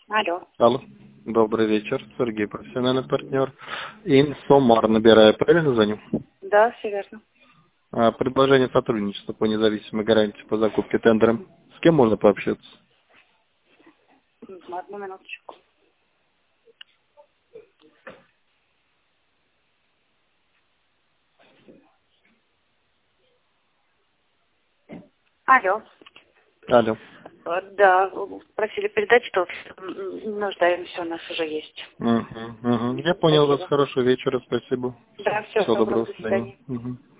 Алло. Алло. Добрый вечер. Сергей, профессиональный партнер. Инсомар набираю. Правильно звоню? Да, все верно. Предложение сотрудничества по независимой гарантии по закупке тендером. С кем можно пообщаться? Одну минуточку. Алло. Алло. Да, просили передать, что нуждаемся, у нас уже есть. Я понял вас. Спасибо. Хорошего вечера. Спасибо. Да, всего Всего доброго, доброго. до До свидания. свидания.